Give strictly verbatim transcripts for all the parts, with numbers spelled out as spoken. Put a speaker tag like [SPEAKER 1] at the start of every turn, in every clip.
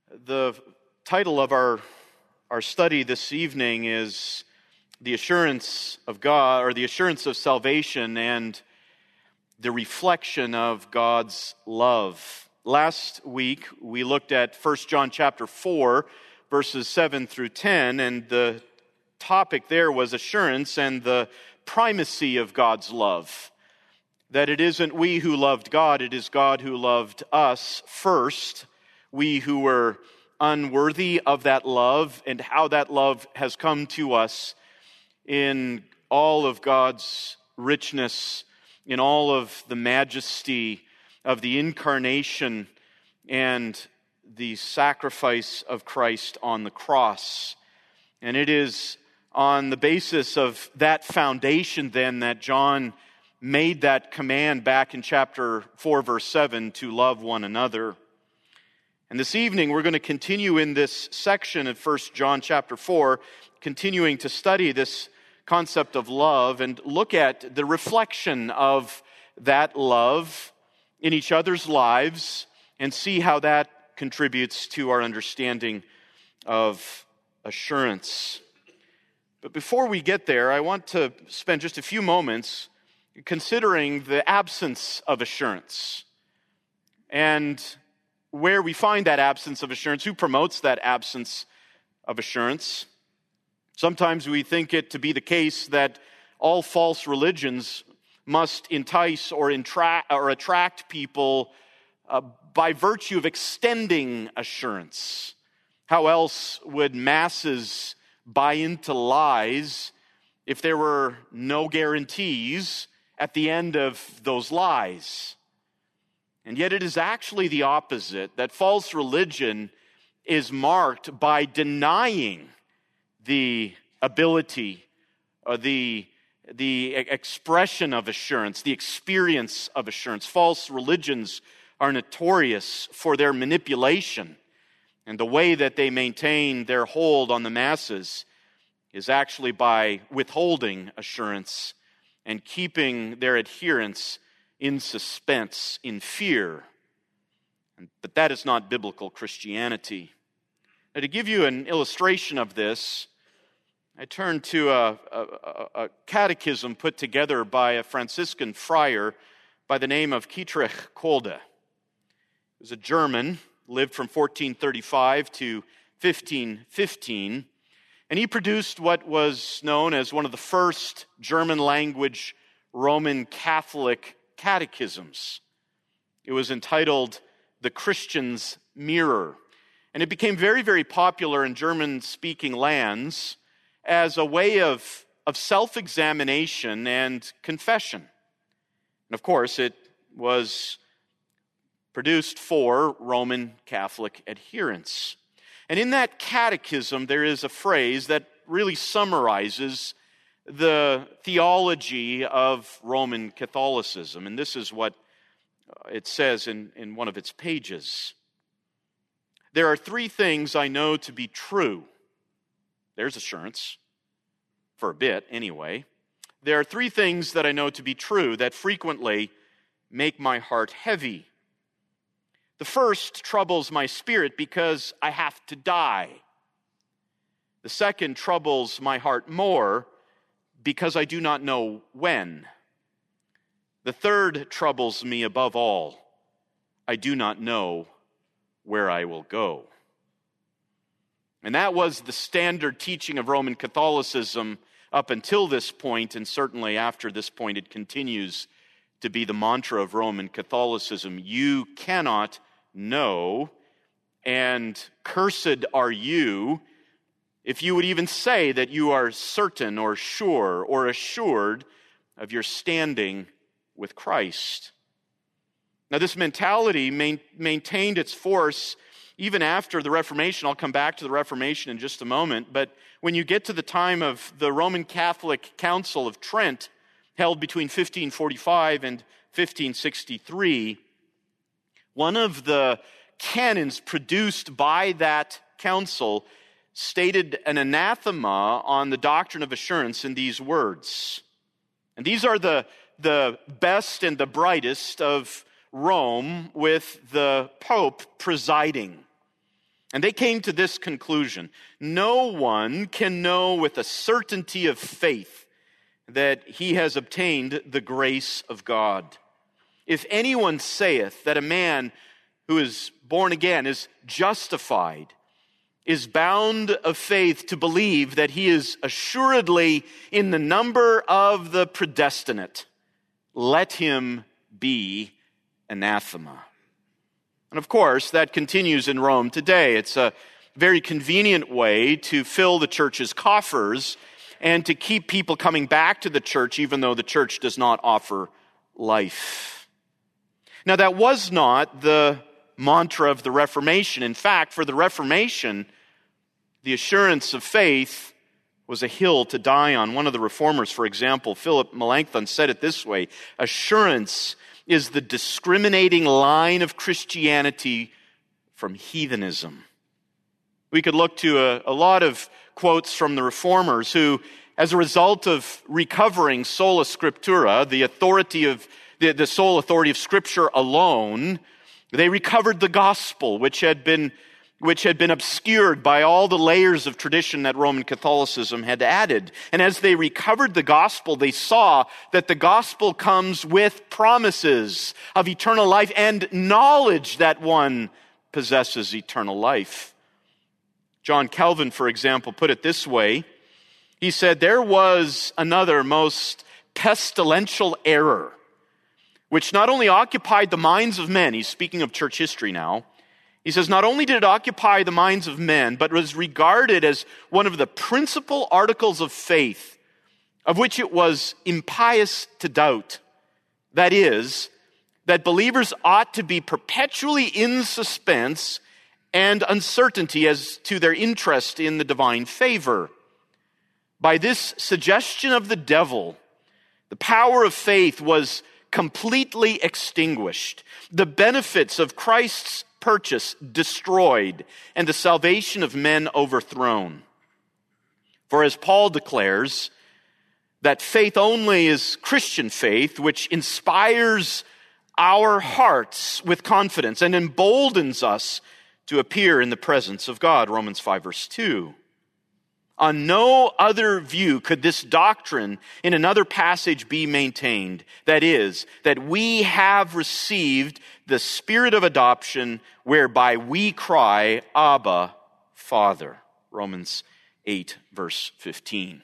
[SPEAKER 1] The title of our, our study this evening is The Assurance of God, or The Assurance of Salvation and the Reflection of God's Love. Last week, we looked at First John chapter four, verses seven through ten, and the topic there was assurance and the primacy of God's love. That it isn't we who loved God, it is God who loved us first. We who were unworthy of that love, and how that love has come to us in all of God's richness, in all of the majesty of the incarnation and the sacrifice of Christ on the cross. And it is on the basis of that foundation then that John made that command back in chapter four, verse seven, to love one another. And this evening we're going to continue in this section of First John chapter four, continuing to study this concept of love and look at the reflection of that love in each other's lives and see how that contributes to our understanding of assurance. But before we get there, I want to spend just a few moments considering the absence of assurance and where we find that absence of assurance, who promotes that absence of assurance. Sometimes we think it to be the case that all false religions must entice or, intra- or attract people uh, by virtue of extending assurance. How else would masses buy into lies if there were no guarantees at the end of those lies? And yet it is actually the opposite, that false religion is marked by denying the ability, or the, the expression of assurance, the experience of assurance. False religions are notorious for their manipulation, and the way that they maintain their hold on the masses is actually by withholding assurance and keeping their adherents in suspense, in fear. But that is not biblical Christianity. Now, to give you an illustration of this, I turn to a, a, a catechism put together by a Franciscan friar by the name of Dietrich Kolde. He was a German, lived from fourteen thirty-five to fifteen fifteen, and he produced what was known as one of the first German-language Roman Catholic catechisms. It was entitled The Christian's Mirror, and it became very, very popular in German-speaking lands as a way of, of self-examination and confession. And of course, it was produced for Roman Catholic adherents. And in that catechism, there is a phrase that really summarizes the theology of Roman Catholicism. And this is what it says in, in one of its pages. There are three things I know to be true. There's assurance, for a bit anyway. There are three things that I know to be true that frequently make my heart heavy. The first troubles my spirit because I have to die. The second troubles my heart more because I do not know when. The third troubles me above all. I do not know where I will go. And that was the standard teaching of Roman Catholicism up until this point, and certainly after this point it continues to be the mantra of Roman Catholicism. You cannot know, and cursed are you if you would even say that you are certain or sure or assured of your standing with Christ. Now, this mentality main, maintained its force even after the Reformation. I'll come back to the Reformation in just a moment, but when you get to the time of the Roman Catholic Council of Trent, held between fifteen forty-five and fifteen sixty-three, one of the canons produced by that council stated an anathema on the doctrine of assurance in these words. And these are the, the best and the brightest of Rome, with the Pope presiding. And they came to this conclusion: no one can know with a certainty of faith that he has obtained the grace of God. If anyone saith that a man who is born again is justified, is bound of faith to believe that he is assuredly in the number of the predestinate, let him be anathema. And of course, that continues in Rome today. It's a very convenient way to fill the church's coffers and to keep people coming back to the church even though the church does not offer life. Now, that was not the mantra of the Reformation. In fact, for the Reformation, the assurance of faith was a hill to die on. One of the reformers, for example, Philip Melanchthon, said it this way: assurance is the discriminating line of Christianity from heathenism. We could look to a, a lot of quotes from the reformers who, as a result of recovering sola scriptura, the authority of the, the sole authority of Scripture alone, they recovered the gospel, which had been which had been obscured by all the layers of tradition that Roman Catholicism had added. And as they recovered the gospel, they saw that the gospel comes with promises of eternal life and knowledge that one possesses eternal life. John Calvin, for example, put it this way. He said, there was another most pestilential error, which not only occupied the minds of men, he's speaking of church history now, he says, not only did it occupy the minds of men, but was regarded as one of the principal articles of faith, of which it was impious to doubt. That is, that believers ought to be perpetually in suspense and uncertainty as to their interest in the divine favor. By this suggestion of the devil, the power of faith was completely extinguished, the benefits of Christ's purchase destroyed, and the salvation of men overthrown. For as Paul declares, that faith only is Christian faith, which inspires our hearts with confidence and emboldens us to appear in the presence of God, Romans five, verse two. On no other view could this doctrine in another passage be maintained. That is, that we have received the Spirit of adoption whereby we cry, Abba, Father. Romans eight, verse fifteen.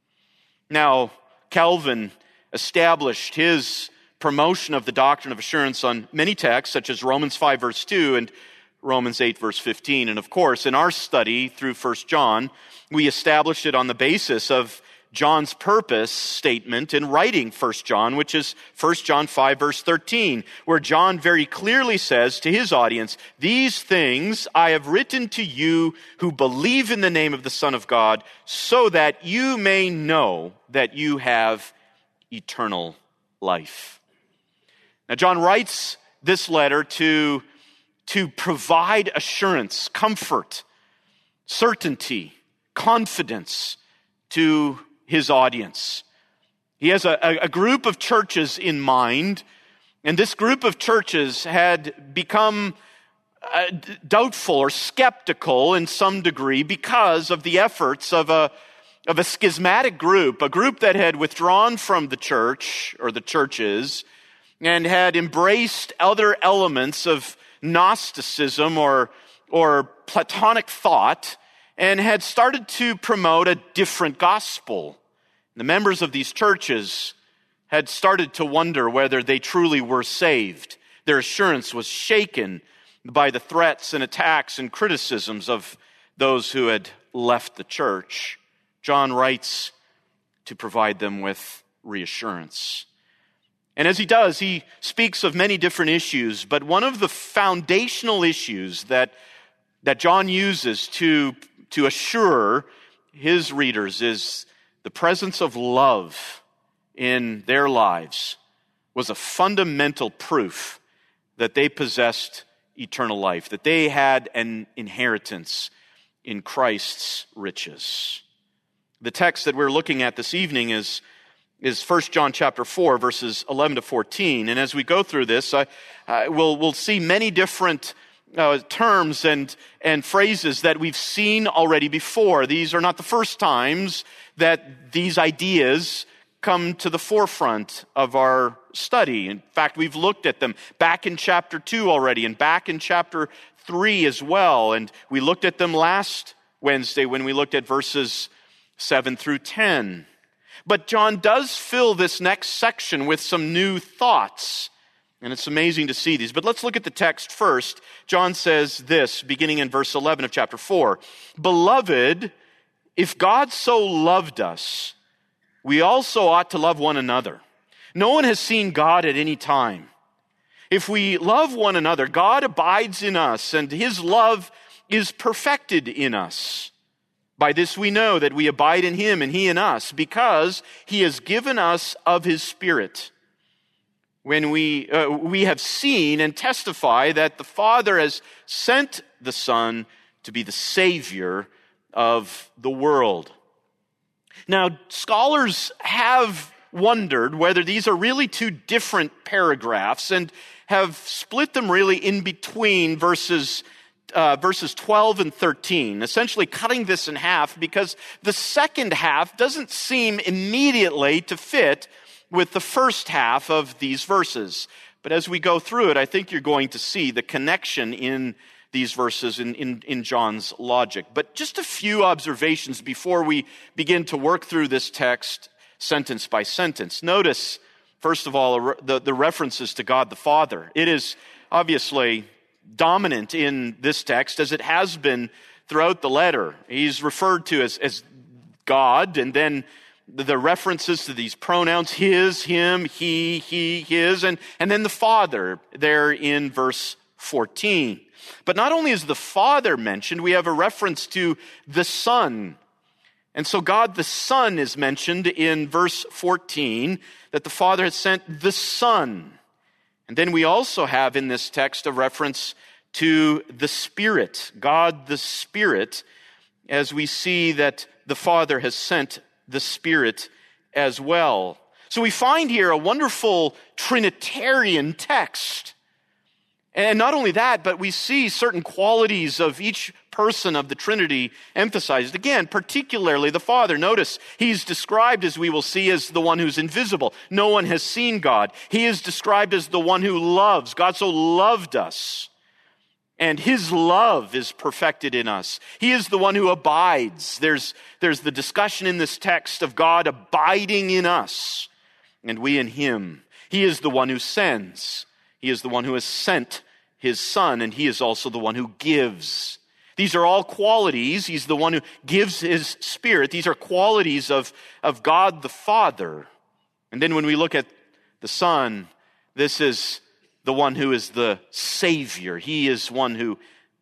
[SPEAKER 1] Now, Calvin established his promotion of the doctrine of assurance on many texts, such as Romans five, verse two, and Romans eight, verse fifteen. And of course, in our study through First John, we established it on the basis of John's purpose statement in writing First John, which is First John five, verse thirteen, where John very clearly says to his audience, these things I have written to you who believe in the name of the Son of God, so that you may know that you have eternal life. Now, John writes this letter to to provide assurance, comfort, certainty, confidence to his audience. He has a, a group of churches in mind, and this group of churches had become uh, doubtful or skeptical in some degree because of the efforts of a, of a schismatic group, a group that had withdrawn from the church or the churches and had embraced other elements of Gnosticism or, or Platonic thought, and had started to promote a different gospel. The members of these churches had started to wonder whether they truly were saved. Their assurance was shaken by the threats and attacks and criticisms of those who had left the church. John writes to provide them with reassurance. And as he does, he speaks of many different issues, but one of the foundational issues that, that John uses to, to assure his readers is the presence of love in their lives was a fundamental proof that they possessed eternal life, that they had an inheritance in Christ's riches. The text that we're looking at this evening is is First John chapter four, verses eleven to fourteen. And as we go through this, uh, uh, we'll, we'll see many different uh, terms and, and phrases that we've seen already before. These are not the first times that these ideas come to the forefront of our study. In fact, we've looked at them back in chapter two already and back in chapter three as well. And we looked at them last Wednesday when we looked at verses seven through ten. But John does fill this next section with some new thoughts. And it's amazing to see these. But let's look at the text first. John says this, beginning in verse eleven of chapter four. Beloved, if God so loved us, we also ought to love one another. No one has seen God at any time. If we love one another, God abides in us, and his love is perfected in us. By this we know that we abide in him and he in us, because he has given us of his Spirit. When we uh, we have seen and testify that the Father has sent the Son to be the Savior of the world. Now, scholars have wondered whether these are really two different paragraphs and have split them really in between verses uh, verses twelve and thirteen, essentially cutting this in half because the second half doesn't seem immediately to fit with the first half of these verses. But as we go through it, I think you're going to see the connection in these verses in, in, in John's logic. But just a few observations before we begin to work through this text sentence by sentence. Notice, first of all, the, the references to God the Father. It is obviously dominant in this text as it has been throughout the letter. He's referred to as, as God, and then the references to these pronouns, his, him, he, he, his, and, and then the Father there in verse fourteen. But not only is the Father mentioned, we have a reference to the Son. And so God the Son is mentioned in verse fourteen, that the Father has sent the Son. And then we also have in this text a reference to the Spirit, God the Spirit, as we see that the Father has sent the Spirit as well. So we find here a wonderful Trinitarian text. And not only that, but we see certain qualities of each person of the Trinity emphasized. Again, particularly the Father. Notice, he's described, as we will see, as the one who's invisible. No one has seen God. He is described as the one who loves. God so loved us. And his love is perfected in us. He is the one who abides. There's, there's the discussion in this text of God abiding in us, and we in him. He is the one who sends. He is the one who has sent his Son, and he is also the one who gives. These are all qualities. He's the one who gives his Spirit. These are qualities of, of God the Father. And then when we look at the Son, this is the one who is the Savior. He is one who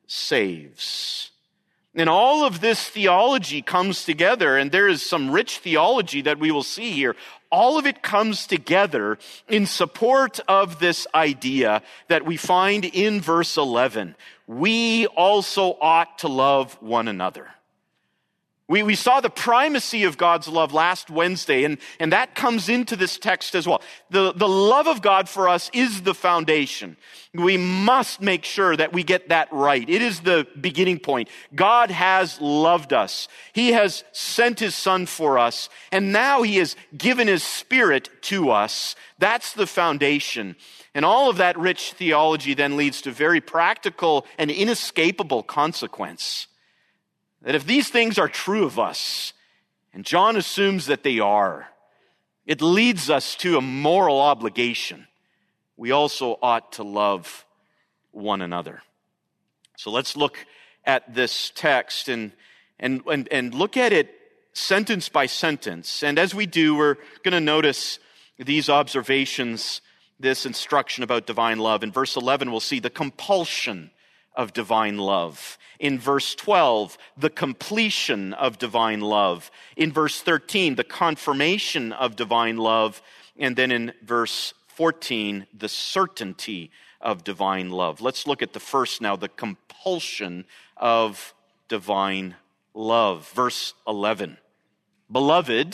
[SPEAKER 1] saves. And all of this theology comes together, and there is some rich theology that we will see here. All of it comes together in support of this idea that we find in verse eleven. We also ought to love one another. We, we saw the primacy of God's love last Wednesday, and, and that comes into this text as well. The, the love of God for us is the foundation. We must make sure that we get that right. It is the beginning point. God has loved us. He has sent his Son for us, and now he has given his Spirit to us. That's the foundation. And all of that rich theology then leads to very practical and inescapable consequence. That if these things are true of us, and John assumes that they are, it leads us to a moral obligation. We also ought to love one another. So let's look at this text and, and, and, and look at it sentence by sentence. And as we do, we're going to notice these observations, this instruction about divine love. In verse eleven, we'll see the compulsion of divine love. In verse twelve, the completion of divine love. In verse thirteen, the confirmation of divine love. And then in verse fourteen, the certainty of divine love. Let's look at the first now, the compulsion of divine love. Verse eleven. Beloved,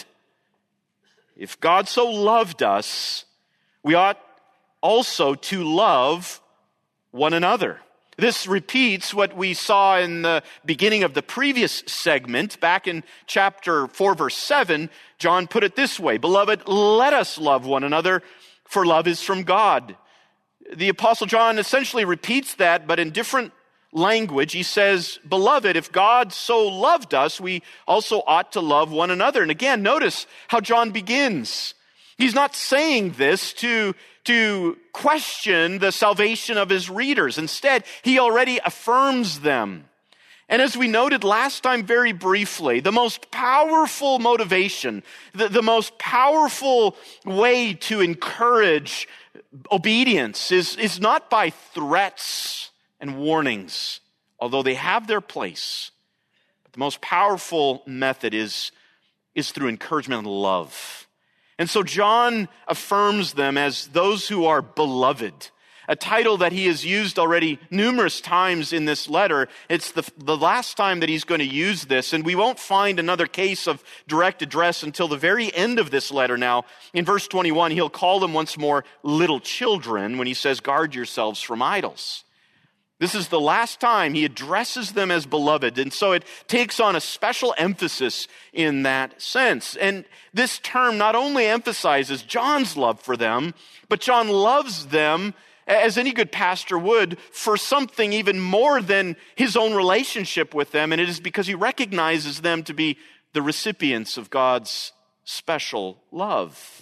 [SPEAKER 1] if God so loved us, we ought also to love one another. This repeats what we saw in the beginning of the previous segment. Back in chapter four, verse seven, John put it this way, "Beloved, let us love one another, for love is from God." The Apostle John essentially repeats that, but in different language. He says, "Beloved, if God so loved us, we also ought to love one another." And again, notice how John begins. He's not saying this to, to question the salvation of his readers. Instead, he already affirms them. And as we noted last time very briefly, the most powerful motivation, the, the most powerful way to encourage obedience is, is not by threats and warnings, although they have their place. But the most powerful method is, is through encouragement and love. And so John affirms them as those who are beloved, a title that he has used already numerous times in this letter. It's the, the last time that he's going to use this, and we won't find another case of direct address until the very end of this letter now. In verse twenty-one, he'll call them once more little children when he says, "Guard yourselves from idols." This is the last time he addresses them as beloved, and so it takes on a special emphasis in that sense. And this term not only emphasizes John's love for them, but John loves them, as any good pastor would, for something even more than his own relationship with them, and it is because he recognizes them to be the recipients of God's special love.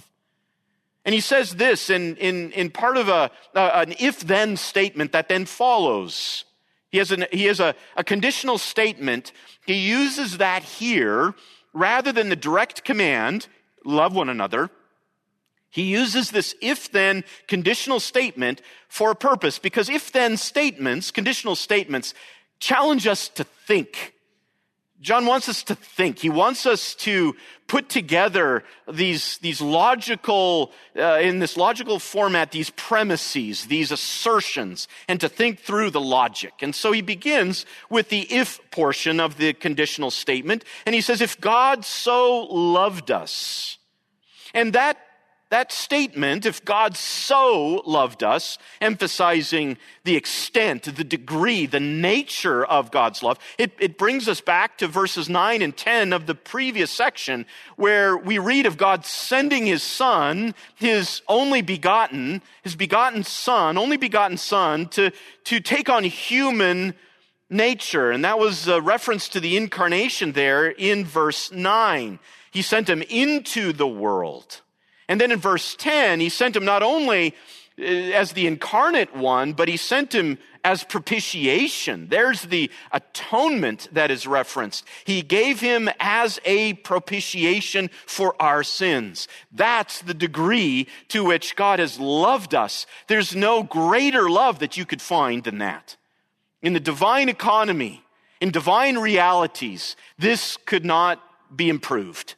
[SPEAKER 1] And he says this in, in, in part of a, uh, an if-then statement that then follows. He has, an, he has a, a conditional statement. He uses that here rather than the direct command, love one another. He uses this if-then conditional statement for a purpose, because if-then statements, conditional statements, challenge us to think. John wants us to think. He wants us to put together these, these logical, uh, in this logical format, these premises, these assertions, and to think through the logic. And so he begins with the if portion of the conditional statement, and he says, "If God so loved us." And that That statement, "if God so loved us," emphasizing the extent, the degree, the nature of God's love, it, it brings us back to verses nine and ten of the previous section, where we read of God sending his son, his only begotten, his begotten son, only begotten son, to, to take on human nature. And that was a reference to the incarnation there in verse nine. He sent him into the world. And then in verse ten, he sent him not only as the incarnate one, but he sent him as propitiation. There's the atonement that is referenced. He gave him as a propitiation for our sins. That's the degree to which God has loved us. There's no greater love that you could find than that. In the divine economy, in divine realities, this could not be improved.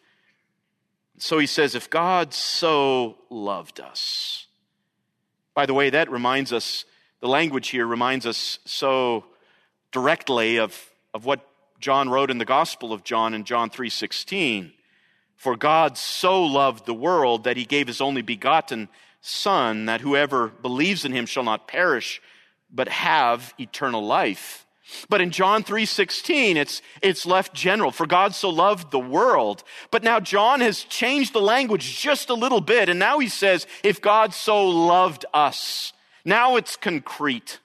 [SPEAKER 1] So he says, if God so loved us. By the way, that reminds us, the language here reminds us so directly of, of what John wrote in the Gospel of John in John three sixteen. For God so loved the world that he gave his only begotten Son, that whoever believes in him shall not perish, but have eternal life. But in John three sixteen, it's, it's left general. For God so loved the world. But now John has changed the language just a little bit. And now he says, if God so loved us. Now it's concrete.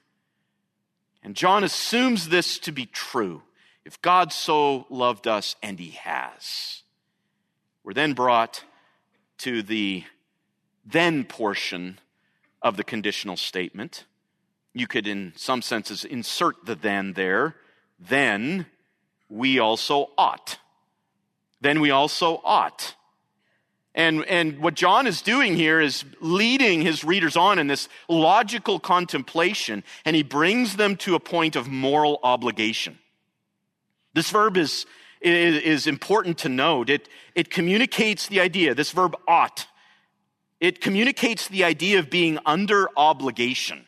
[SPEAKER 1] And John assumes this to be true. If God so loved us, and he has. We're then brought to the then portion of the conditional statement. You could, in some senses, insert the then there. Then we also ought. Then we also ought. And, and what John is doing here is leading his readers on in this logical contemplation, and he brings them to a point of moral obligation. This verb is, is, is important to note. It, it communicates the idea, this verb ought. It communicates the idea of being under obligation.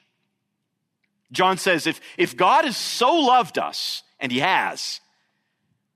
[SPEAKER 1] John says, if, if God has so loved us, and he has,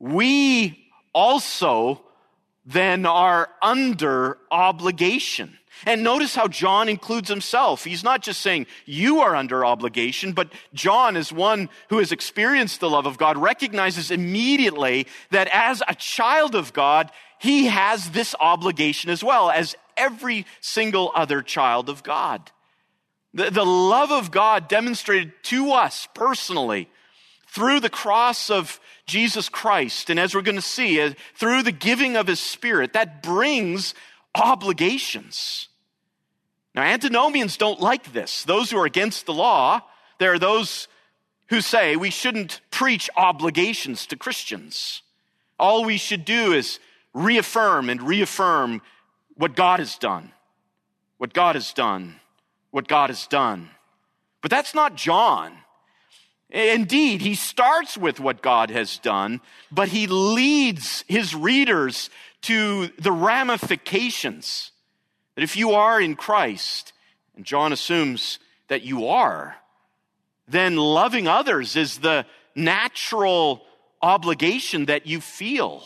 [SPEAKER 1] we also then are under obligation. And notice how John includes himself. He's not just saying you are under obligation, but John, as one who has experienced the love of God, recognizes immediately that as a child of God, he has this obligation as well as every single other child of God. The, the love of God demonstrated to us personally through the cross of Jesus Christ, and as we're going to see, uh, through the giving of his Spirit, that brings obligations. Now, antinomians don't like this. Those who are against the law, there are those who say we shouldn't preach obligations to Christians. All we should do is reaffirm and reaffirm what God has done, what God has done, what God has done. But that's not John. Indeed, he starts with what God has done, but he leads his readers to the ramifications. That if you are in Christ, and John assumes that you are, then loving others is the natural obligation that you feel.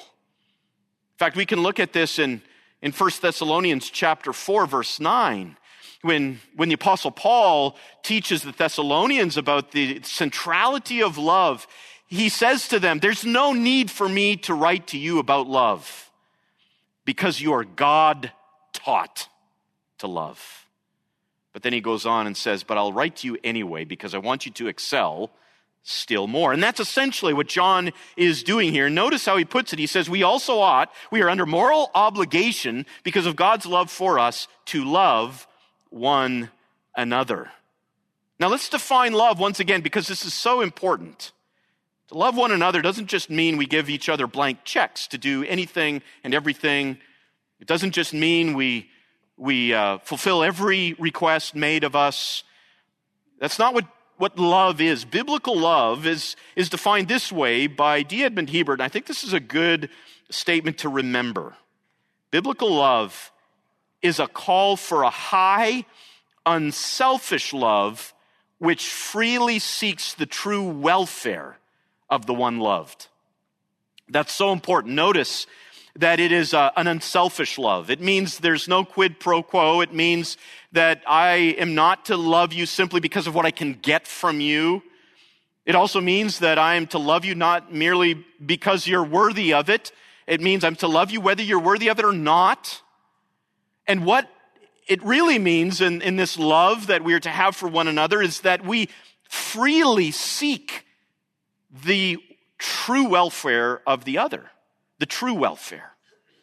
[SPEAKER 1] In fact, we can look at this in, in First Thessalonians chapter four, verse nine. When, when the Apostle Paul teaches the Thessalonians about the centrality of love, he says to them, there's no need for me to write to you about love because you are God-taught to love. But then he goes on and says, but I'll write to you anyway because I want you to excel still more. And that's essentially what John is doing here. Notice how he puts it. He says, we also ought, we are under moral obligation because of God's love for us to love one another. Now let's define love once again because this is so important. To love one another doesn't just mean we give each other blank checks to do anything and everything. It doesn't just mean we, we uh, fulfill every request made of us. That's not what, what love is. Biblical love is, is defined this way by D. Edmond Hebert, and I think this is a good statement to remember. Biblical love is a call for a high, unselfish love which freely seeks the true welfare of the one loved. That's so important. Notice that it is a, an unselfish love. It means there's no quid pro quo. It means that I am not to love you simply because of what I can get from you. It also means that I am to love you not merely because you're worthy of it. It means I'm to love you whether you're worthy of it or not. And what it really means in, in this love that we are to have for one another is that we freely seek the true welfare of the other, the true welfare.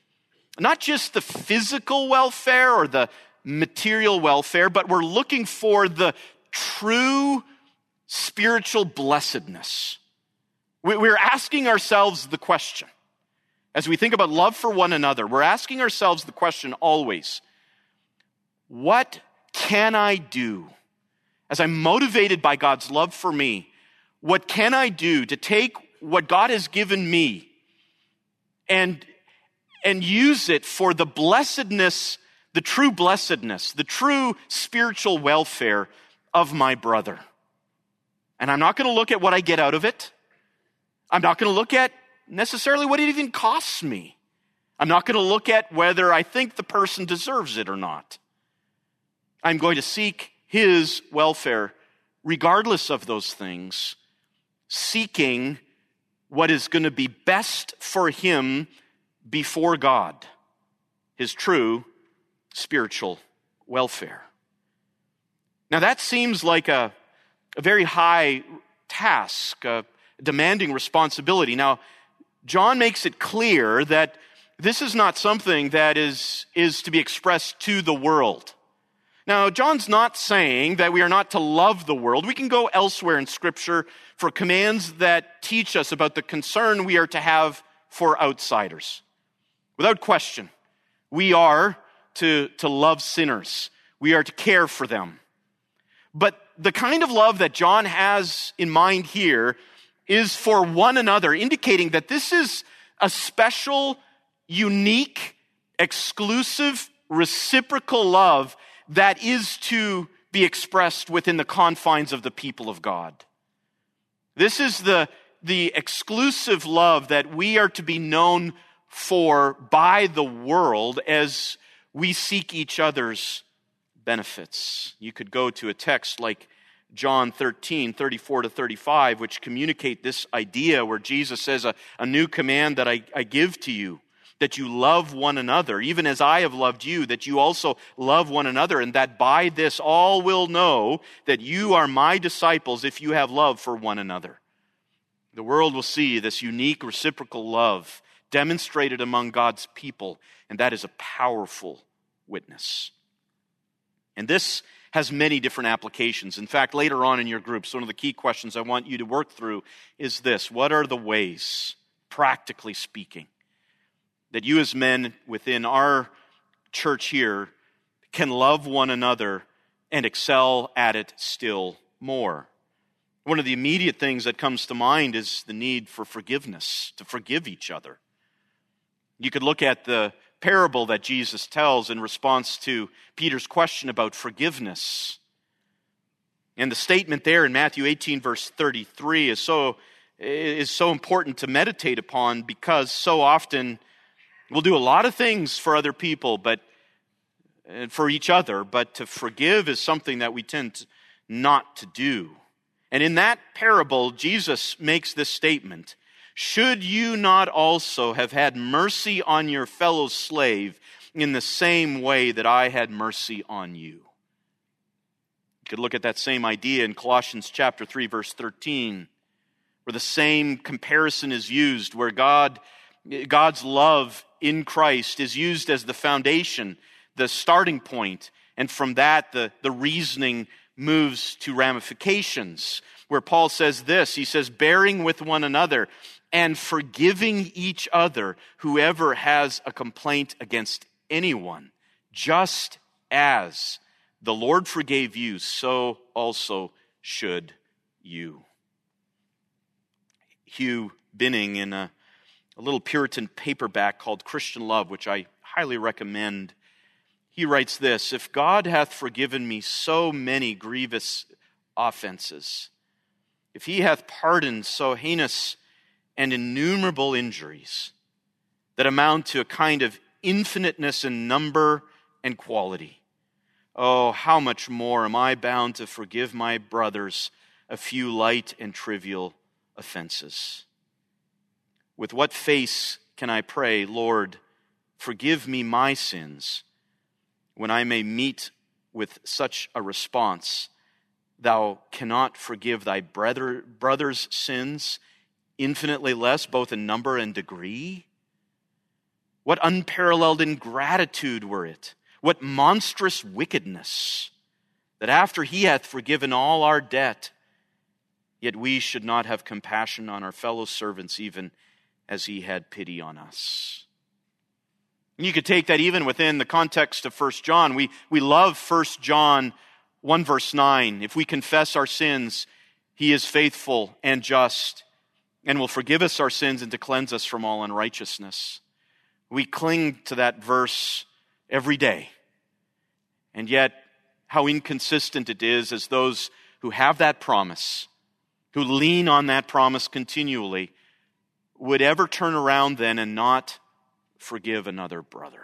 [SPEAKER 1] Not just the physical welfare or the material welfare, but we're looking for the true spiritual blessedness. We're asking ourselves the question, as we think about love for one another, we're asking ourselves the question always, what can I do as I'm motivated by God's love for me? What can I do to take what God has given me and, and use it for the blessedness, the true blessedness, the true spiritual welfare of my brother? And I'm not going to look at what I get out of it. I'm not going to look at necessarily what it even costs me. I'm not going to look at whether I think the person deserves it or not. I'm going to seek his welfare regardless of those things, seeking what is going to be best for him before God, his true spiritual welfare. Now that seems like a, a very high task, a demanding responsibility. Now, John makes it clear that this is not something that is, is to be expressed to the world. Now, John's not saying that we are not to love the world. We can go elsewhere in Scripture for commands that teach us about the concern we are to have for outsiders. Without question, we are to, to love sinners. We are to care for them. But the kind of love that John has in mind here is for one another, indicating that this is a special, unique, exclusive, reciprocal love that is to be expressed within the confines of the people of God. This is the, the exclusive love that we are to be known for by the world as we seek each other's benefits. You could go to a text like John thirteen, thirty-four to thirty-five, which communicate this idea where Jesus says, a, a new command that I, I give to you, that you love one another, even as I have loved you, that you also love one another, and that by this all will know that you are my disciples if you have love for one another. The world will see this unique reciprocal love demonstrated among God's people, and that is a powerful witness. And this has many different applications. In fact, later on in your groups, one of the key questions I want you to work through is this: what are the ways, practically speaking, that you as men within our church here can love one another and excel at it still more? One of the immediate things that comes to mind is the need for forgiveness, to forgive each other. You could look at the parable that Jesus tells in response to Peter's question about forgiveness. And the statement there in Matthew eighteen, verse thirty-three is so, is so important to meditate upon, because so often we'll do a lot of things for other people, but and for each other, but to forgive is something that we tend not to do. And in that parable, Jesus makes this statement: should you not also have had mercy on your fellow slave in the same way that I had mercy on you? You could look at that same idea in Colossians chapter three, verse thirteen, where the same comparison is used, where God, God's love in Christ is used as the foundation, the starting point, and from that the, the reasoning moves to ramifications, where Paul says this, he says, bearing with one another and forgiving each other, whoever has a complaint against anyone, just as the Lord forgave you, so also should you. Hugh Binning, in a, a little Puritan paperback called Christian Love, which I highly recommend, he writes this: if God hath forgiven me so many grievous offenses, if he hath pardoned so heinous and innumerable injuries that amount to a kind of infiniteness in number and quality, oh, how much more am I bound to forgive my brothers a few light and trivial offenses? With what face can I pray, Lord, forgive me my sins, when I may meet with such a response? Thou cannot forgive thy brother, brother's sins infinitely less, both in number and degree? What unparalleled ingratitude were it? What monstrous wickedness, that after he hath forgiven all our debt, yet we should not have compassion on our fellow servants, even as he had pity on us. And you could take that even within the context of First John. We, we love First John one verse nine. If we confess our sins, he is faithful and just and will forgive us our sins and to cleanse us from all unrighteousness. We cling to that verse every day. And yet, how inconsistent it is as those who have that promise, who lean on that promise continually, would ever turn around then and not forgive another brother.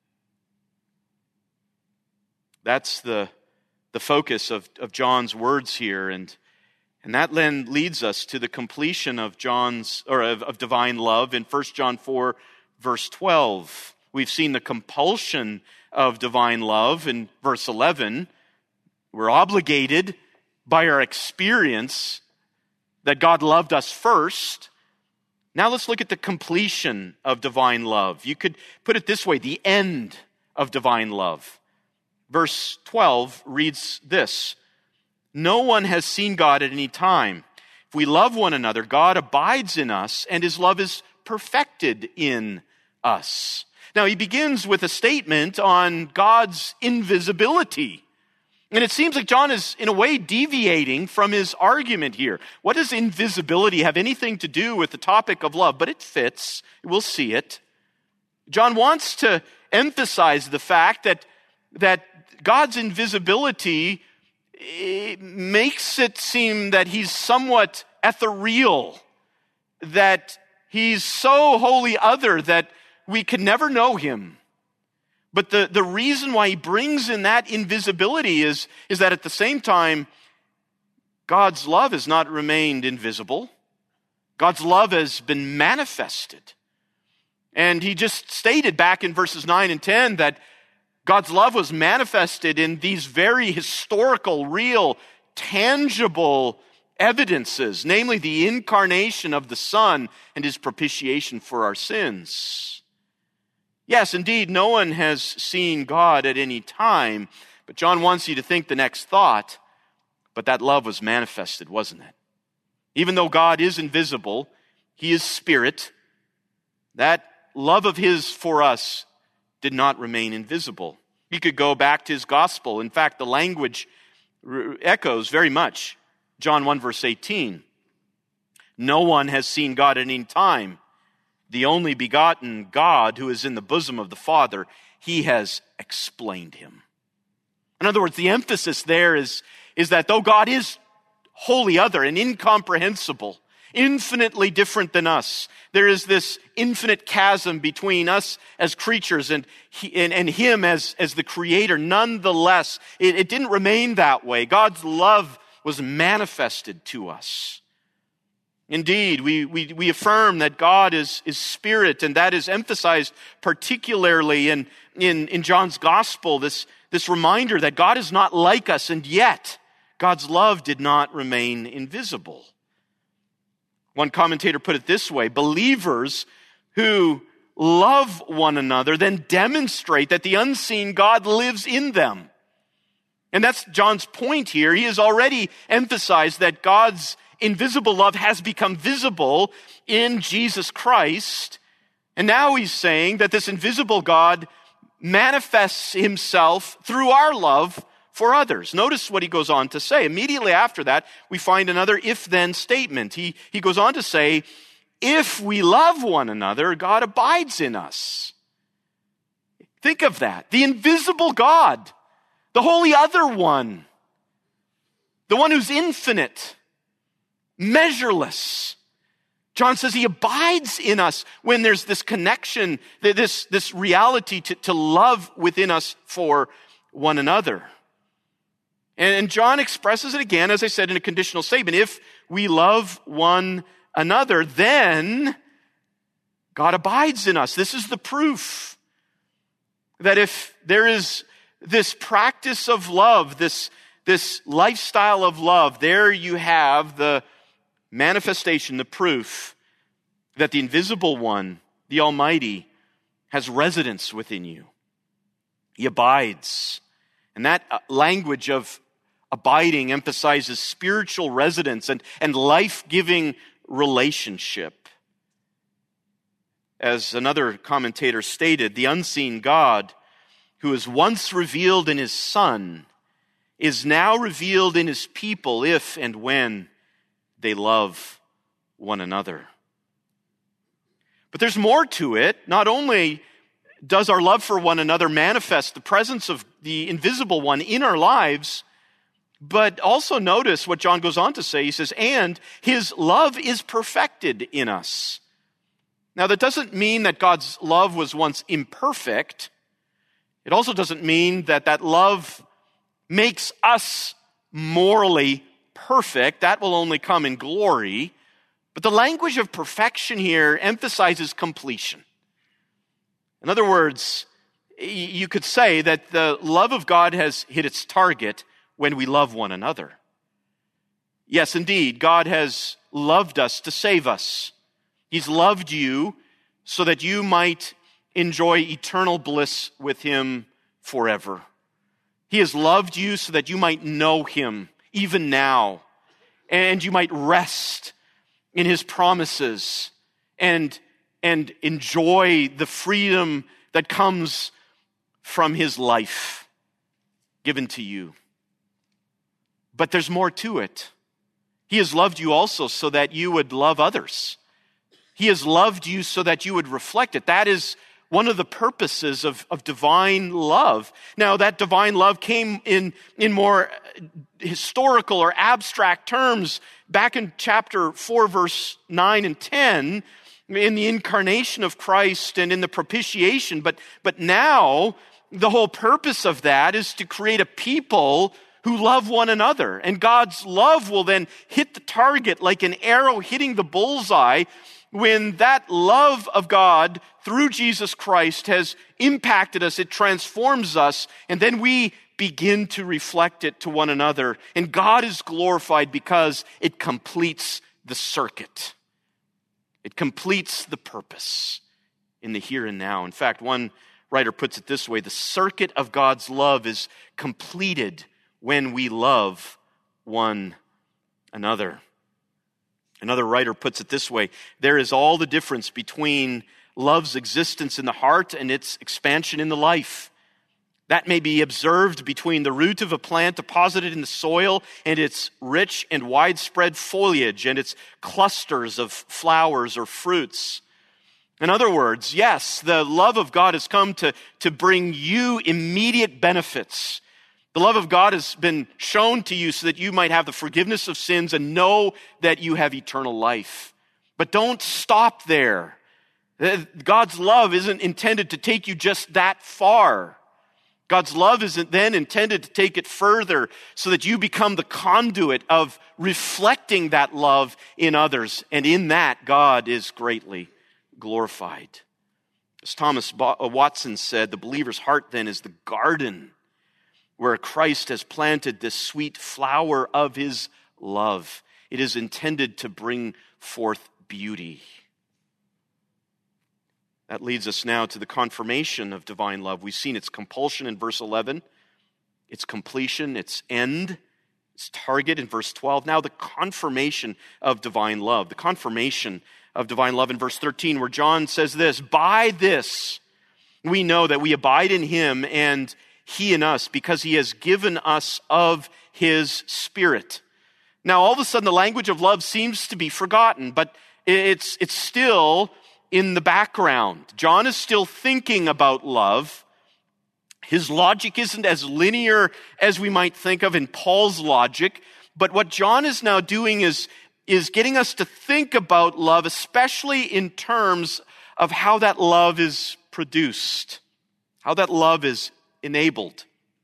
[SPEAKER 1] That's the, the focus of, of John's words here, and, and that then leads us to the completion of John's or of, of divine love in First John four, verse twelve. We've seen the compulsion of divine love in verse eleven. We're obligated by our experience that God loved us first. Now let's look at the completion of divine love. You could put it this way: the end of divine love. Verse twelve reads this: no one has seen God at any time. If we love one another, God abides in us, and his love is perfected in us. Now he begins with a statement on God's invisibility. And it seems like John is, in a way, deviating from his argument here. What does invisibility have anything to do with the topic of love? But it fits. We'll see it. John wants to emphasize the fact that, that God's invisibility makes it seem that he's somewhat ethereal, that he's so wholly other that we can never know him. But the, the reason why he brings in that invisibility is, is that at the same time, God's love has not remained invisible. God's love has been manifested. And he just stated back in verses nine and ten that God's love was manifested in these very historical, real, tangible evidences, namely the incarnation of the Son and his propitiation for our sins. Yes, indeed, no one has seen God at any time, but John wants you to think the next thought, but that love was manifested, wasn't it? Even though God is invisible, he is spirit, that love of his for us did not remain invisible. You could go back to his gospel. In fact, the language echoes very much John one verse eighteen. No one has seen God at any time. The only begotten God who is in the bosom of the Father, he has explained him. In other words, the emphasis there is, is that though God is wholly other and incomprehensible, infinitely different than us, there is this infinite chasm between us as creatures and he, and, and him as, as the creator. Nonetheless, it, it didn't remain that way. God's love was manifested to us. Indeed, we, we, we affirm that God is, is spirit, and that is emphasized particularly in, in, in John's gospel, this, this reminder that God is not like us, and yet God's love did not remain invisible. One commentator put it this way: believers who love one another then demonstrate that the unseen God lives in them. And that's John's point here. He has already emphasized that God's invisible love has become visible in Jesus Christ. And now he's saying that this invisible God manifests himself through our love for others. Notice what he goes on to say. Immediately after that, we find another if-then statement. He, he goes on to say, if we love one another, God abides in us. Think of that. The invisible God, the holy other one, the one who's infinite, measureless. John says he abides in us when there's this connection, this, this reality to, to love within us for one another. And John expresses it again, as I said, in a conditional statement. If we love one another, then God abides in us. This is the proof that if there is this practice of love, this, this lifestyle of love, there you have the manifestation, the proof that the invisible one, the Almighty, has residence within you. He abides. And that language of abiding emphasizes spiritual residence and, and life-giving relationship. As another commentator stated, the unseen God, who was once revealed in his Son, is now revealed in his people if and when they love one another. But there's more to it. Not only does our love for one another manifest the presence of the invisible one in our lives, but also notice what John goes on to say. He says, and his love is perfected in us. Now, that doesn't mean that God's love was once imperfect. It also doesn't mean that that love makes us morally perfect. That will only come in glory. But the language of perfection here emphasizes completion. In other words, you could say that the love of God has hit its target when we love one another. Yes, indeed, God has loved us to save us. He's loved you so that you might enjoy eternal bliss with him forever. He has loved you so that you might know him even now, and you might rest in his promises and, and enjoy the freedom that comes from his life given to you. But there's more to it. He has loved you also so that you would love others. He has loved you so that you would reflect it. That is one of the purposes of, of divine love. Now, that divine love came in, in more historical or abstract terms back in chapter four, verse nine and ten, in the incarnation of Christ and in the propitiation. But, but now, the whole purpose of that is to create a people who love one another. And God's love will then hit the target like an arrow hitting the bullseye when that love of God through Jesus Christ has impacted us, it transforms us, and then we begin to reflect it to one another. And God is glorified because it completes the circuit. It completes the purpose in the here and now. In fact, one writer puts it this way: the circuit of God's love is completed when we love one another. Another writer puts it this way: there is all the difference between love's existence in the heart and its expansion in the life. That may be observed between the root of a plant deposited in the soil and its rich and widespread foliage and its clusters of flowers or fruits. In other words, yes, the love of God has come to, to bring you immediate benefits. The love of God has been shown to you so that you might have the forgiveness of sins and know that you have eternal life. But don't stop there. God's love isn't intended to take you just that far. God's love isn't then intended to take it further so that you become the conduit of reflecting that love in others. And in that, God is greatly glorified. As Thomas Watson said, the believer's heart then is the garden where Christ has planted this sweet flower of his love. It is intended to bring forth beauty. That leads us now to the confirmation of divine love. We've seen its compulsion in verse eleven, its completion, its end, its target in verse twelve. Now the confirmation of divine love. The confirmation of divine love in verse thirteen, where John says this: by this we know that we abide in him and he in us, because he has given us of his Spirit. Now all of a sudden the language of love seems to be forgotten, but it's, it's still in the background. John is still thinking about love. His logic isn't as linear as we might think of in Paul's logic, but what John is now doing is, is getting us to think about love, especially in terms of how that love is produced, how that love is enabled.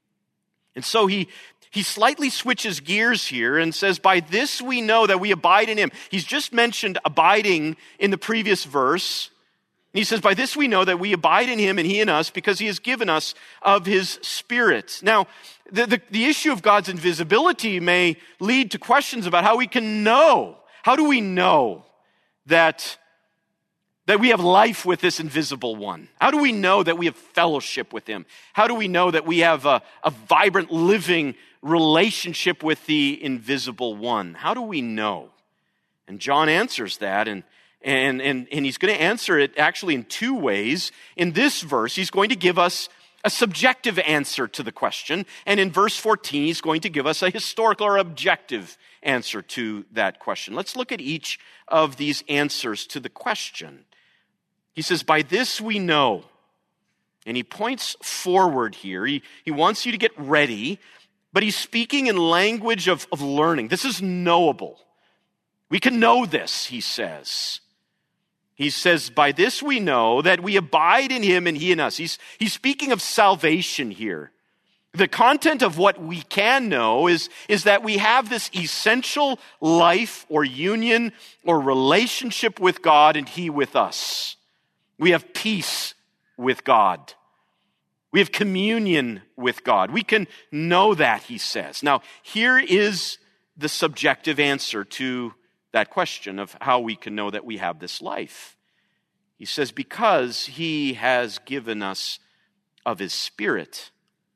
[SPEAKER 1] And so he He slightly switches gears here and says, by this we know that we abide in him. He's just mentioned abiding in the previous verse. And he says, by this we know that we abide in him and he in us, because he has given us of his Spirit. Now, the, the, the issue of God's invisibility may lead to questions about how we can know. How do we know that, that we have life with this invisible one? How do we know that we have fellowship with him? How do we know that we have a, a vibrant, living relationship with the invisible one? How do we know? And John answers that, and, and, and, and he's going to answer it actually in two ways. In this verse, he's going to give us a subjective answer to the question, and in verse fourteen, he's going to give us a historical or objective answer to that question. Let's look at each of these answers to the question. He says, by this we know, and he points forward here. He, he wants you to get ready, but he's speaking in language of, of learning. This is knowable. We can know this, he says. He says, by this we know that we abide in him and he in us. He's, he's speaking of salvation here. The content of what we can know is, is that we have this essential life or union or relationship with God and he with us. We have peace with God. We have communion with God. We can know that, he says. Now, here is the subjective answer to that question of how we can know that we have this life. He says, because he has given us of his Spirit.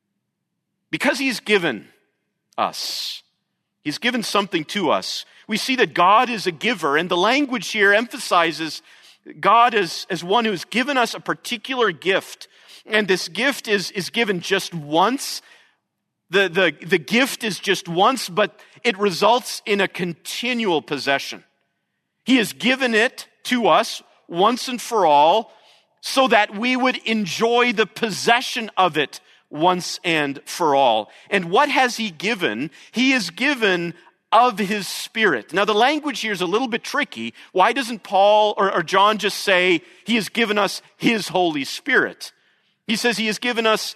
[SPEAKER 1] Because he's given us. He's given something to us. We see that God is a giver, and the language here emphasizes God as, as one who's given us a particular gift. And this gift is, is given just once. The, the, the gift is just once, but it results in a continual possession. He has given it to us once and for all so that we would enjoy the possession of it once and for all. And what has he given? He has given of his Spirit. Now the language here is a little bit tricky. Why doesn't Paul or, or John just say he has given us his Holy Spirit? He says he has given us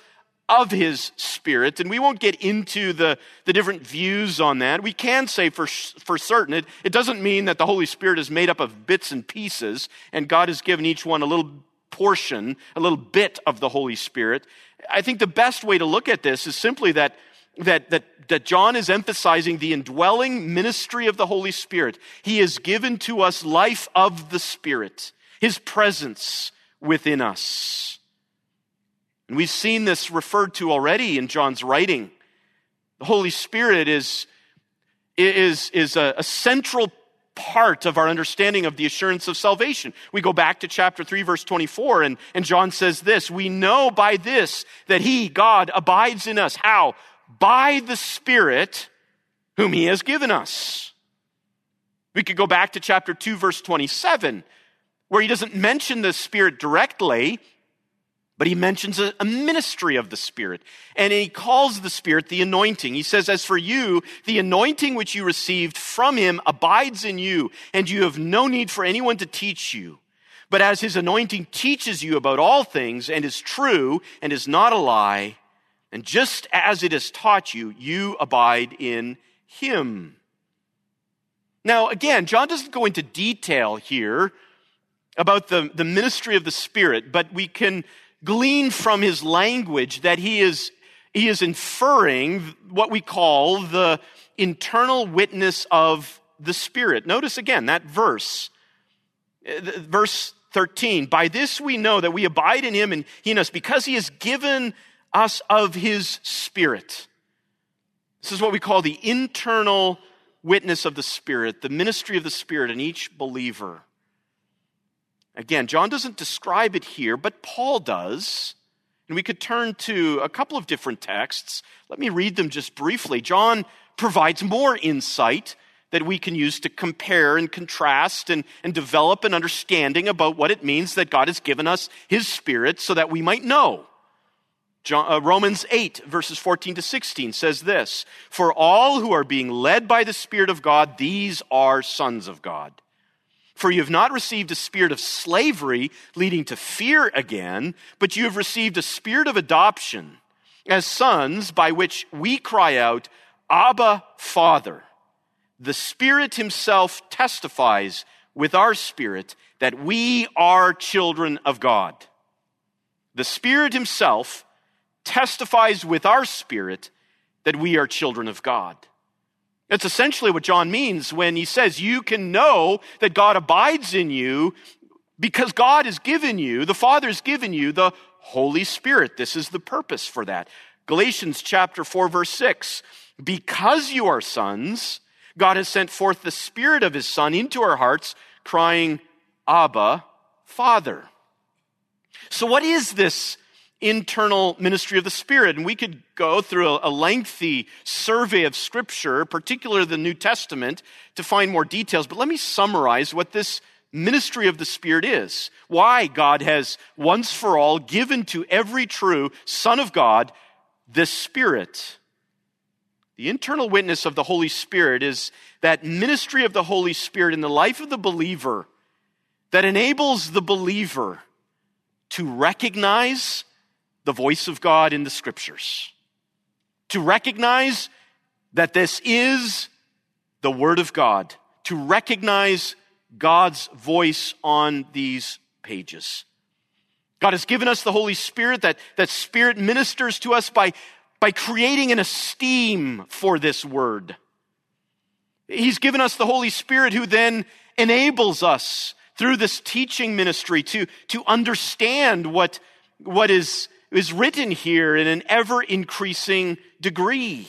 [SPEAKER 1] of his Spirit, and we won't get into the, the different views on that. We can say for, for certain, it, it doesn't mean that the Holy Spirit is made up of bits and pieces, and God has given each one a little portion, a little bit of the Holy Spirit. I think the best way to look at this is simply that, that, that, that John is emphasizing the indwelling ministry of the Holy Spirit. He has given to us life of the Spirit, his presence within us. And we've seen this referred to already in John's writing. The Holy Spirit is, is, is a, a central part of our understanding of the assurance of salvation. We go back to chapter three, verse twenty-four, and, and John says this, "We know by this that he, God, abides in us." How? By the Spirit whom he has given us. We could go back to chapter two, verse twenty-seven, where he doesn't mention the Spirit directly, but he mentions a, a ministry of the Spirit. And he calls the Spirit the anointing. He says, "As for you, the anointing which you received from him abides in you, and you have no need for anyone to teach you. But as his anointing teaches you about all things, and is true, and is not a lie, and just as it has taught you, you abide in him." Now, again, John doesn't go into detail here about the, the ministry of the Spirit, but we can glean from his language that he is, he is inferring what we call the internal witness of the Spirit. Notice again that verse, verse thirteen. "By this we know that we abide in him and he in us, because he has given us of his Spirit." This is what we call the internal witness of the Spirit, the ministry of the Spirit in each believer. Again, John doesn't describe it here, but Paul does. And we could turn to a couple of different texts. Let me read them just briefly. John provides more insight that we can use to compare and contrast and, and develop an understanding about what it means that God has given us his Spirit so that we might know. John, uh, Romans eight, verses fourteen to sixteen says this, "For all who are being led by the Spirit of God, these are sons of God. For you have not received a spirit of slavery leading to fear again, but you have received a spirit of adoption as sons, by which we cry out, 'Abba, Father.' The Spirit himself testifies with our spirit that we are children of God." The Spirit himself testifies with our spirit that we are children of God. That's essentially what John means when he says you can know that God abides in you because God has given you, the Father has given you the Holy Spirit. This is the purpose for that. Galatians chapter four, verse six, "Because you are sons, God has sent forth the Spirit of his Son into our hearts, crying, 'Abba, Father.'" So what is this internal ministry of the Spirit? And we could go through a, a lengthy survey of Scripture, particularly the New Testament, to find more details. But let me summarize what this ministry of the Spirit is. Why God has once for all given to every true Son of God this Spirit. The internal witness of the Holy Spirit is that ministry of the Holy Spirit in the life of the believer that enables the believer to recognize the voice of God in the Scriptures. To recognize that this is the Word of God. To recognize God's voice on these pages. God has given us the Holy Spirit. That, that Spirit ministers to us by, by creating an esteem for this Word. He's given us the Holy Spirit who then enables us through this teaching ministry to, to understand what, what is is written here in an ever-increasing degree.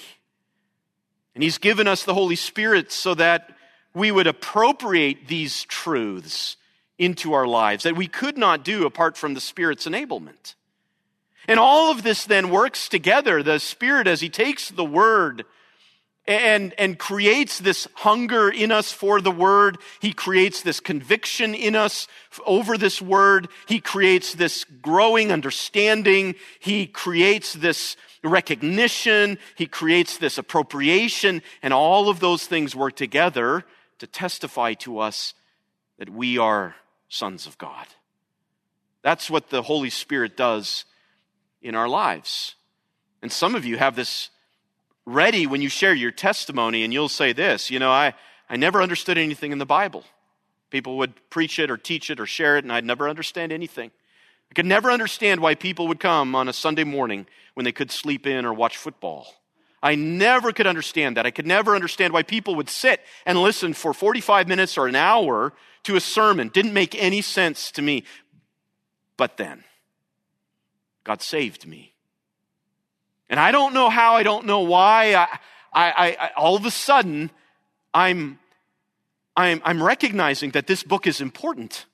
[SPEAKER 1] And he's given us the Holy Spirit so that we would appropriate these truths into our lives that we could not do apart from the Spirit's enablement. And all of this then works together. The Spirit, as he takes the Word and, and creates this hunger in us for the Word. He creates this conviction in us over this Word. He creates this growing understanding. He creates this recognition. He creates this appropriation. And all of those things work together to testify to us that we are sons of God. That's what the Holy Spirit does in our lives. And some of you have this ready when you share your testimony, and you'll say this, you know, I, I never understood anything in the Bible. People would preach it or teach it or share it, and I'd never understand anything. I could never understand why people would come on a Sunday morning when they could sleep in or watch football. I never could understand that. I could never understand why people would sit and listen for forty-five minutes or an hour to a sermon. Didn't make any sense to me. But then, God saved me. And I don't know how, I don't know why. I, I, I, all of a sudden, I'm, I'm, I'm recognizing that this book is important.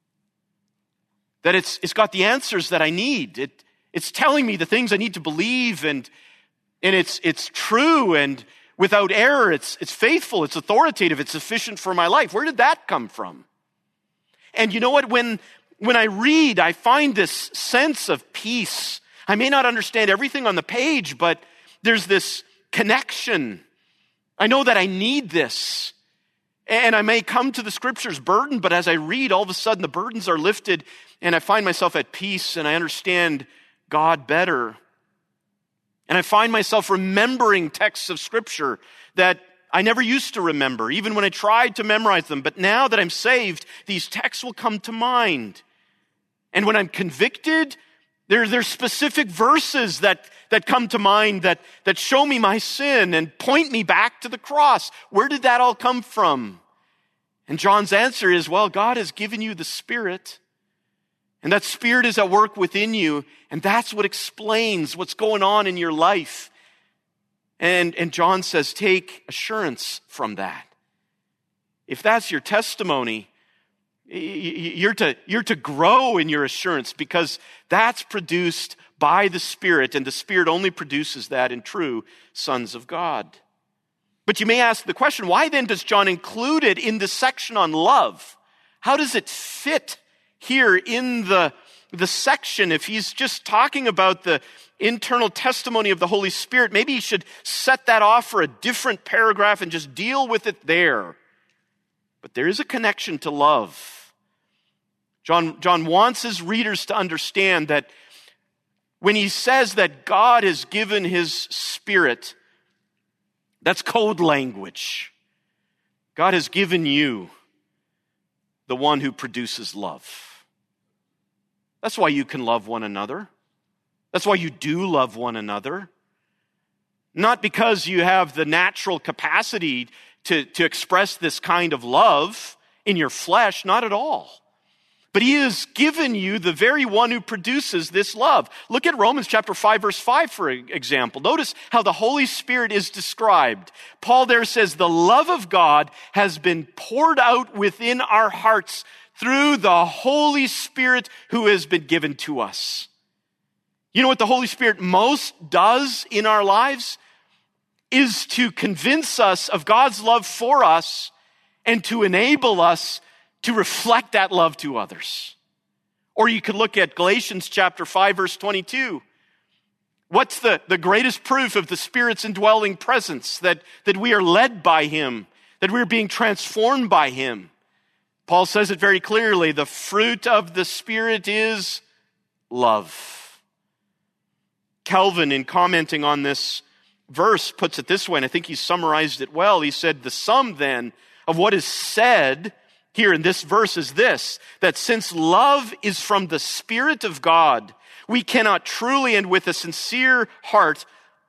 [SPEAKER 1] That it's, it's got the answers that I need. It, it's telling me the things I need to believe, and, and it's, it's true and without error. It's, it's faithful. It's authoritative. It's sufficient for my life. Where did that come from? And you know what? When, when I read, I find this sense of peace. I may not understand everything on the page, but there's this connection. I know that I need this. And I may come to the scriptures burdened, but as I read, all of a sudden the burdens are lifted and I find myself at peace and I understand God better. And I find myself remembering texts of scripture that I never used to remember, even when I tried to memorize them. But now that I'm saved, these texts will come to mind. And when I'm convicted, There, there's specific verses that, that come to mind that, that show me my sin and point me back to the cross. Where did that all come from? And John's answer is, well, God has given you the Spirit. And that Spirit is at work within you. And that's what explains what's going on in your life. And, and John says, take assurance from that. If that's your testimony, You're to, you're to grow in your assurance, because that's produced by the Spirit, and the Spirit only produces that in true sons of God. But you may ask the question, why then does John include it in the section on love? How does it fit here in the, the section? If he's just talking about the internal testimony of the Holy Spirit, maybe he should set that off for a different paragraph and just deal with it there. But there is a connection to love. John, John wants his readers to understand that when he says that God has given his Spirit, that's code language. God has given you the one who produces love. That's why you can love one another. That's why you do love one another. Not because you have the natural capacity to, to express this kind of love in your flesh, not at all. But he has given you the very one who produces this love. Look at Romans chapter five, verse five, for example. Notice how the Holy Spirit is described. Paul there says, the love of God has been poured out within our hearts through the Holy Spirit who has been given to us. You know what the Holy Spirit most does in our lives? Is to convince us of God's love for us and to enable us to reflect that love to others. Or you could look at Galatians chapter five, verse twenty-two. What's the, the greatest proof of the Spirit's indwelling presence? That, that we are led by him, that we're being transformed by him. Paul says it very clearly, the fruit of the Spirit is love. Calvin, in commenting on this verse, puts it this way, and I think he summarized it well. He said, the sum then of what is said here in this verse is this, that since love is from the Spirit of God, we cannot truly and with a sincere heart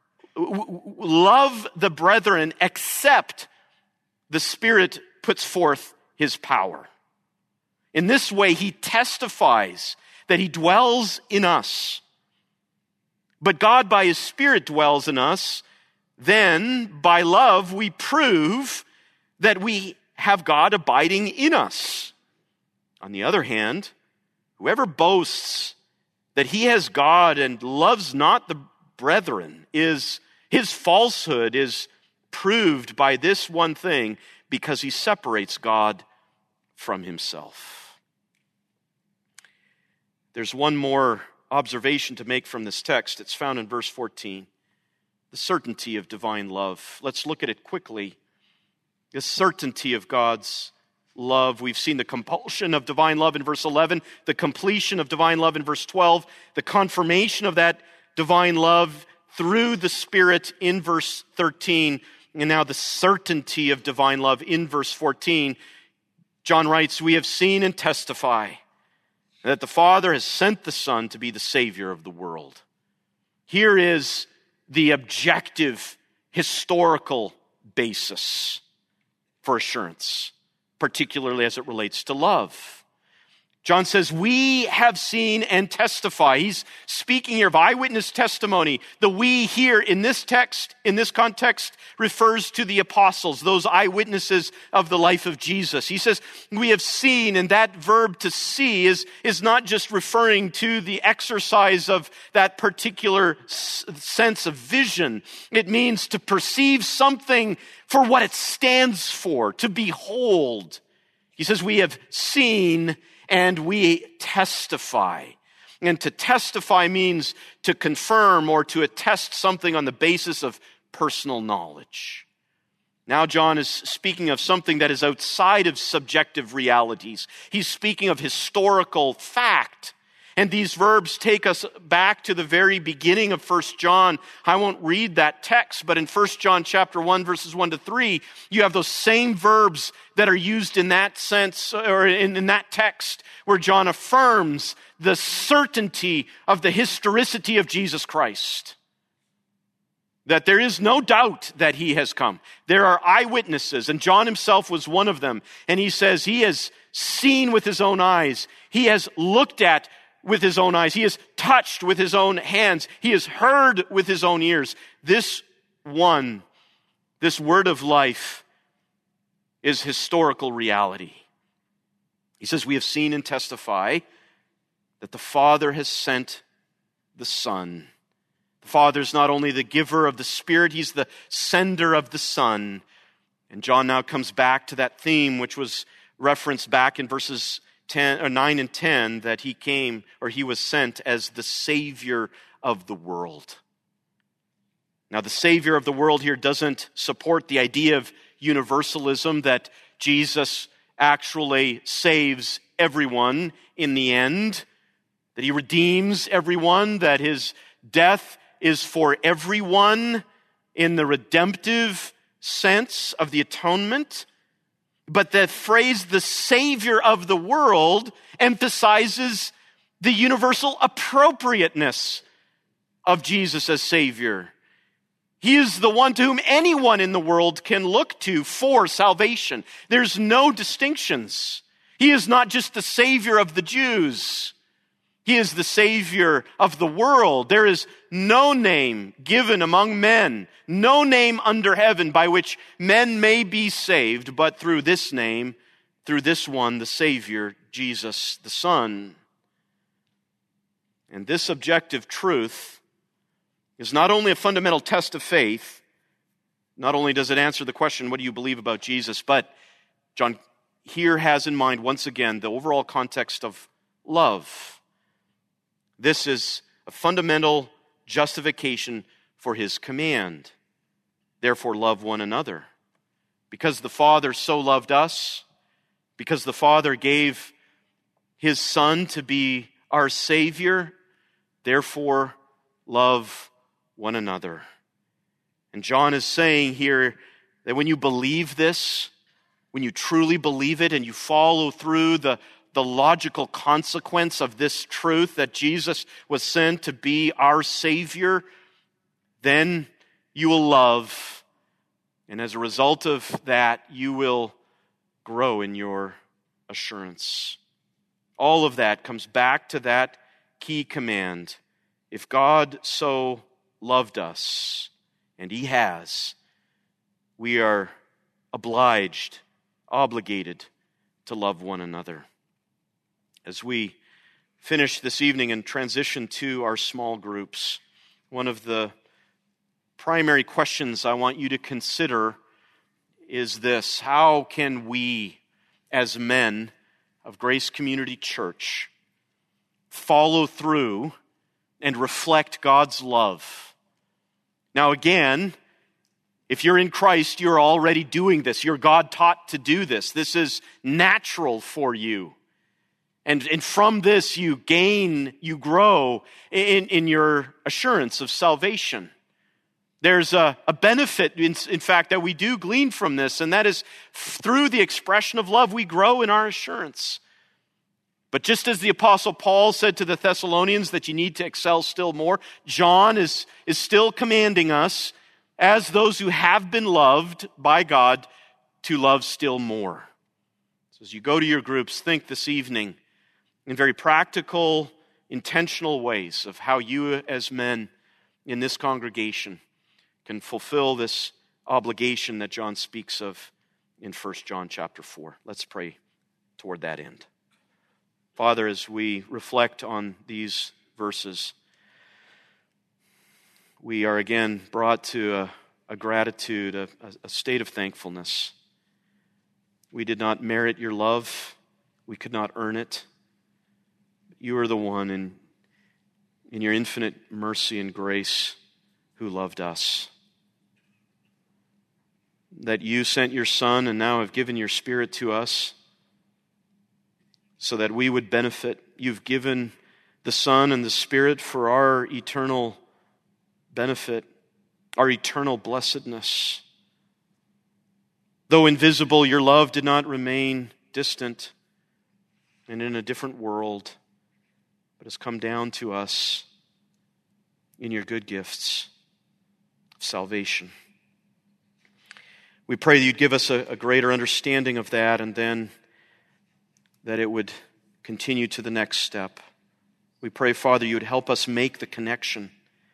[SPEAKER 1] love the brethren except the Spirit puts forth his power. In this way, he testifies that he dwells in us. But God by his Spirit dwells in us. Then, by love, we prove that we have God abiding in us. On the other hand, whoever boasts that he has God and loves not the brethren, is his falsehood is proved by this one thing, because he separates God from himself. There's one more observation to make from this text. It's found in verse fourteen. The certainty of divine love. Let's look at it quickly. The certainty of God's love. We've seen the compulsion of divine love in verse eleven, the completion of divine love in verse twelve, the confirmation of that divine love through the Spirit in verse thirteen, and now the certainty of divine love in verse fourteen. John writes, "We have seen and testify that the Father has sent the Son to be the Savior of the world." Here is the objective, historical basis for assurance, particularly as it relates to love. John says, we have seen and testify. He's speaking here of eyewitness testimony. The we here in this text, in this context, refers to the apostles, those eyewitnesses of the life of Jesus. He says, we have seen, and that verb to see is, is not just referring to the exercise of that particular s- sense of vision. It means to perceive something for what it stands for, to behold. He says, we have seen and we testify. And to testify means to confirm or to attest something on the basis of personal knowledge. Now John is speaking of something that is outside of subjective realities. He's speaking of historical fact. And these verbs take us back to the very beginning of First John. I won't read that text, but in First John chapter one, verses one to three, you have those same verbs that are used in that sense, or in, in that text, where John affirms the certainty of the historicity of Jesus Christ. That there is no doubt that he has come. There are eyewitnesses, and John himself was one of them. And he says he has seen with his own eyes. He has looked at with his own eyes. He has touched with his own hands. He has heard with his own ears. This one, this word of life, is historical reality. He says, we have seen and testify that the Father has sent the Son. The Father is not only the giver of the Spirit, he's the sender of the Son. And John now comes back to that theme which was referenced back in verses ten, or nine and ten, that he came, or he was sent as the Savior of the world. Now, the Savior of the world here doesn't support the idea of universalism, that Jesus actually saves everyone in the end, that he redeems everyone, that his death is for everyone in the redemptive sense of the atonement. But the phrase, the Savior of the world, emphasizes the universal appropriateness of Jesus as Savior. He is the one to whom anyone in the world can look to for salvation. There's no distinctions. He is not just the Savior of the Jews. He is the Savior of the world. There is no name given among men, no name under heaven by which men may be saved, but through this name, through this one, the Savior, Jesus the Son. And this objective truth is not only a fundamental test of faith, not only does it answer the question, what do you believe about Jesus, but John here has in mind, once again, the overall context of love. This is a fundamental justification for his command. Therefore, love one another. Because the Father so loved us, because the Father gave his Son to be our Savior, therefore, love one another. And John is saying here that when you believe this, when you truly believe it and you follow through the the logical consequence of this truth that Jesus was sent to be our Savior, then you will love. And as a result of that, you will grow in your assurance. All of that comes back to that key command. If God so loved us, and he has, we are obliged, obligated to love one another. As we finish this evening and transition to our small groups, one of the primary questions I want you to consider is this: how can we, as men of Grace Community Church, follow through and reflect God's love? Now again, if you're in Christ, you're already doing this. You're God taught to do this. This is natural for you. And, and from this, you gain, you grow in, in your assurance of salvation. There's a, a benefit, in, in fact, that we do glean from this, and that is through the expression of love, we grow in our assurance. But just as the Apostle Paul said to the Thessalonians that you need to excel still more, John is, is still commanding us, as those who have been loved by God, to love still more. So as you go to your groups, think this evening in very practical, intentional ways of how you as men in this congregation can fulfill this obligation that John speaks of in First John chapter four. Let's pray toward that end. Father, as we reflect on these verses, we are again brought to a, a gratitude, a, a state of thankfulness. We did not merit your love. We could not earn it. You are the one in, in your infinite mercy and grace who loved us. That you sent your Son and now have given your Spirit to us so that we would benefit. You've given the Son and the Spirit for our eternal benefit, our eternal blessedness. Though invisible, your love did not remain distant and in a different world, but has come down to us in your good gifts of salvation. We pray that you'd give us a, a greater understanding of that, and then that it would continue to the next step. We pray, Father, you would help us make the connection,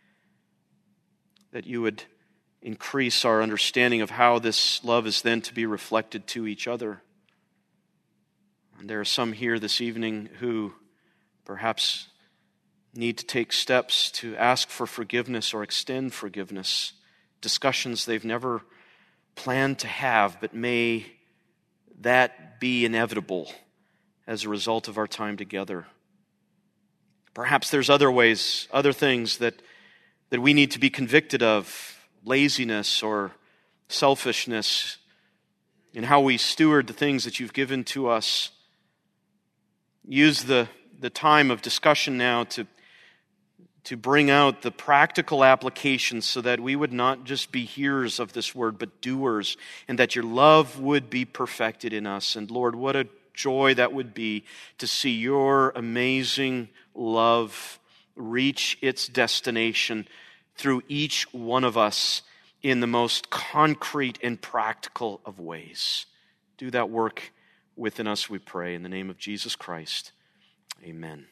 [SPEAKER 1] that you would increase our understanding of how this love is then to be reflected to each other. And there are some here this evening who perhaps need to take steps to ask for forgiveness or extend forgiveness, discussions they've never planned to have, but may that be inevitable as a result of our time together. Perhaps there's other ways, other things that, that we need to be convicted of, laziness or selfishness in how we steward the things that you've given to us. Use the, the time of discussion now to, to bring out the practical applications so that we would not just be hearers of this word, but doers, and that your love would be perfected in us. And Lord, what a joy that would be to see your amazing love reach its destination through each one of us in the most concrete and practical of ways. Do that work within us, we pray, in the name of Jesus Christ. Amen.